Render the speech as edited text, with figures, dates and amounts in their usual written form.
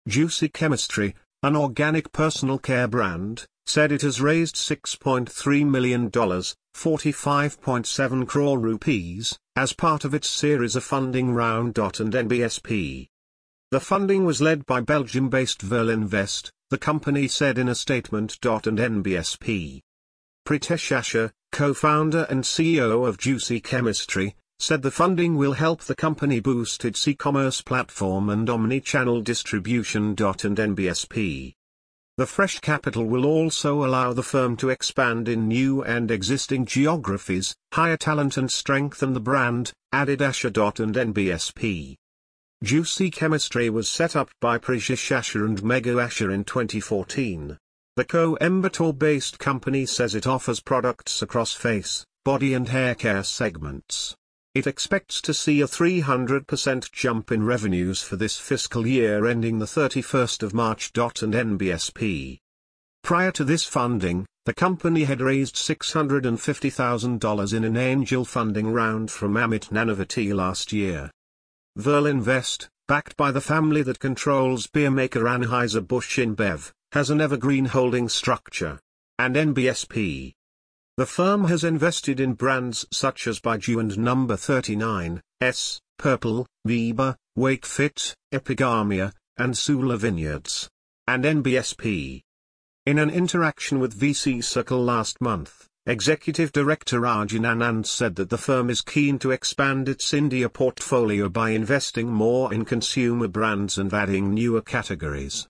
Juicy Chemistry, an organic personal care brand, said it has raised $6.3 million, 45.7 crore rupees, as part of its series of funding round. And NBSP. The funding was led by Belgium-based Verlinvest, the company said in a statement. And NBSP. Pritesh Asher, co-founder and CEO of Juicy Chemistry, said the funding will help the company boost its e-commerce platform and omni-channel distribution. And NBSP. The fresh capital will also allow the firm to expand in new and existing geographies, hire talent and strengthen the brand, added Asher. And NBSP. Juicy Chemistry was set up by Pritesh Asher and Megha Asher in 2014. The Coimbatore-based company says it offers products across face, body and hair care segments. It expects to see a 300% jump in revenues for this fiscal year ending the 31st of March. And NBSP. Prior to this funding, the company had raised $650,000 in an angel funding round from Amit Nanavati last year. Verlinvest, backed by the family that controls beer maker Anheuser-Busch InBev, has an evergreen holding structure. And NBSP. The firm has invested in brands such as Baijiu and Number 39, Purple, Weber, Wakefit, Epigamia, and Sula Vineyards. And NBSP. In an interaction with VC Circle last month, Executive Director Arjun Anand said that the firm is keen to expand its India portfolio by investing more in consumer brands and adding newer categories.